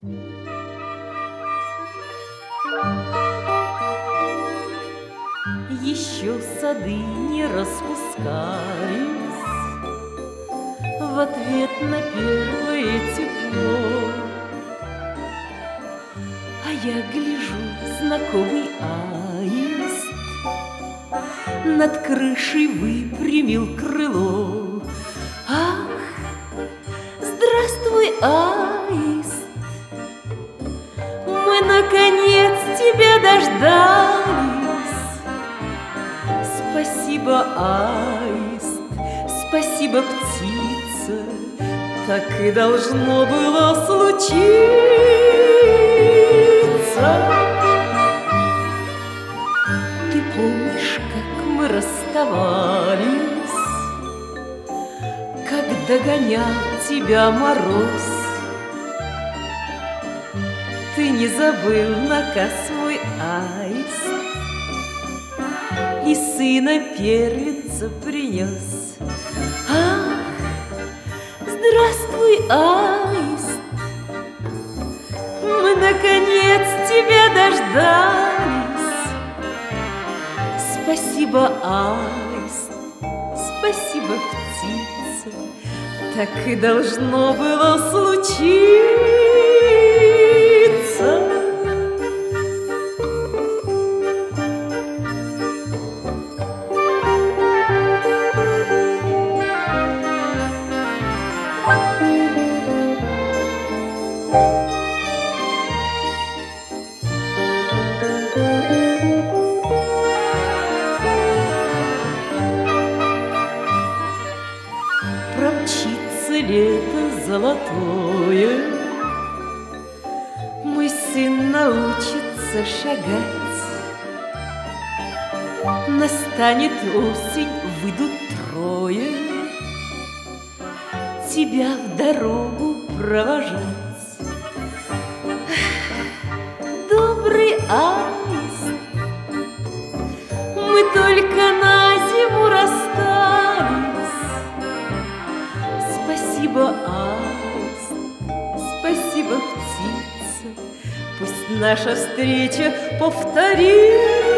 Еще сады не распускались в ответ на первое тепло, а я гляжу, знакомый аист над крышей выпрямил крыло. Ах, здравствуй, аист, мы наконец тебя дождались. Спасибо, аист, спасибо, птица, так и должно было случиться. Ты помнишь, как мы расставались, как догонял тебя мороз? Ты не забыл наказ мой, аист, и сына первенца принес. Ах, здравствуй, аист, мы наконец тебя дождались. Спасибо, аист, спасибо, птица, так и должно было случиться. Промчится лето золотое, мой сын научится шагать. Настанет осень, выйдут трое тебя в дорогу провожать. Добрый аист, мы только на зиму расстались. Спасибо, аист, спасибо, птица, пусть наша встреча повторится.